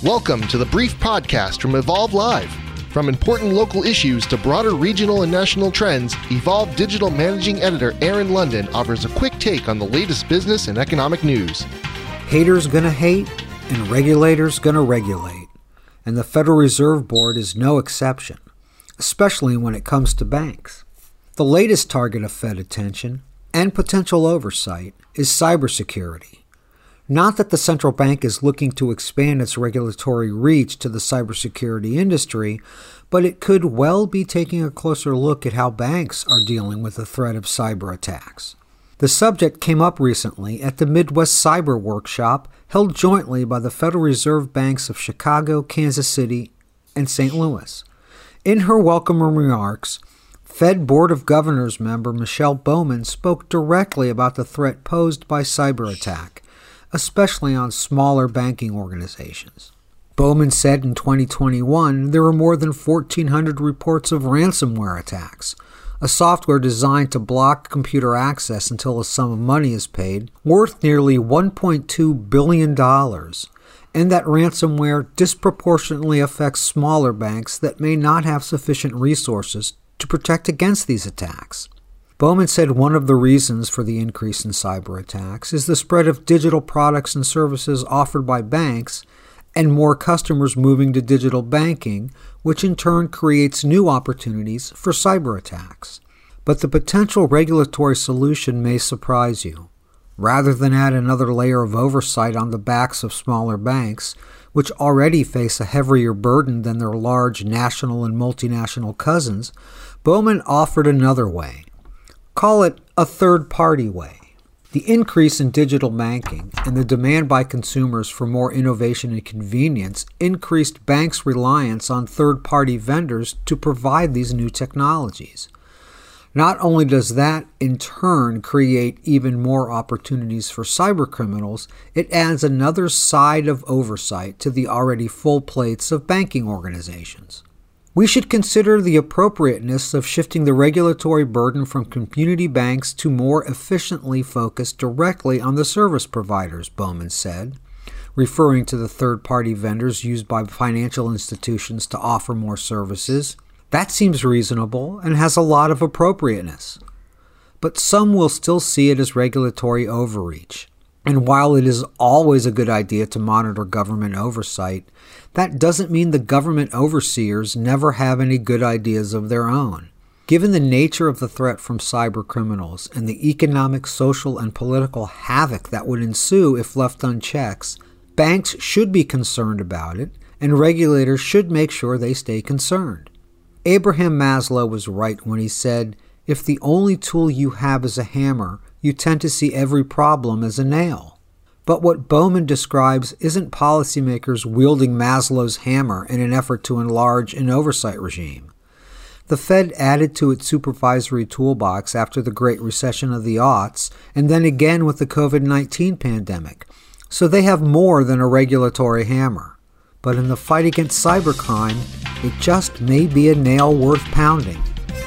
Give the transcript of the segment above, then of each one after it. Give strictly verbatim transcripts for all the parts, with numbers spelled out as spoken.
Welcome to the Brief Podcast from Evolve Live. From important local issues to broader regional and national trends, Evolve Digital Managing Editor Aaron London offers a quick take on the latest business and economic news. Haters gonna hate, and regulators gonna regulate. And the Federal Reserve Board is no exception, especially when it comes to banks. The latest target of Fed attention and potential oversight is cybersecurity. Not that the central bank is looking to expand its regulatory reach to the cybersecurity industry, but it could well be taking a closer look at how banks are dealing with the threat of cyber attacks. The subject came up recently at the Midwest Cyber Workshop held jointly by the Federal Reserve Banks of Chicago, Kansas City, and Saint Louis. In her welcome remarks, Fed Board of Governors member Michelle Bowman spoke directly about the threat posed by cyber attack, especially on smaller banking organizations. Bowman said in twenty twenty-one there were more than fourteen hundred reports of ransomware attacks, a software designed to block computer access until a sum of money is paid, worth nearly one point two billion dollars, and that ransomware disproportionately affects smaller banks that may not have sufficient resources to protect against these attacks. Bowman said one of the reasons for the increase in cyber attacks is the spread of digital products and services offered by banks and more customers moving to digital banking, which in turn creates new opportunities for cyber attacks. But the potential regulatory solution may surprise you. Rather than add another layer of oversight on the backs of smaller banks, which already face a heavier burden than their large national and multinational cousins, Bowman offered another way. Call it a third-party way. The increase in digital banking and the demand by consumers for more innovation and convenience increased banks' reliance on third-party vendors to provide these new technologies. Not only does that, in turn, create even more opportunities for cybercriminals, it adds another side of oversight to the already full plates of banking organizations. We should consider the appropriateness of shifting the regulatory burden from community banks to more efficiently focus directly on the service providers, Bowman said, referring to the third-party vendors used by financial institutions to offer more services. That seems reasonable and has a lot of appropriateness. But some will still see it as regulatory overreach. And while it is always a good idea to monitor government oversight, that doesn't mean the government overseers never have any good ideas of their own. Given the nature of the threat from cyber criminals and the economic, social, and political havoc that would ensue if left unchecked, banks should be concerned about it, and regulators should make sure they stay concerned. Abraham Maslow was right when he said, "If the only tool you have is a hammer, you tend to see every problem as a nail." But what Bowman describes isn't policymakers wielding Maslow's hammer in an effort to enlarge an oversight regime. The Fed added to its supervisory toolbox after the Great Recession of the aughts, and then again with the covid nineteen pandemic, so they have more than a regulatory hammer. But in the fight against cybercrime, it just may be a nail worth pounding.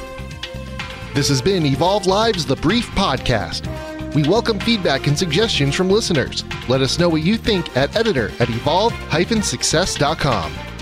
This has been Evolve Live's The Brief Podcast. We welcome feedback and suggestions from listeners. Let us know what you think at editor at evolve dash success dot com.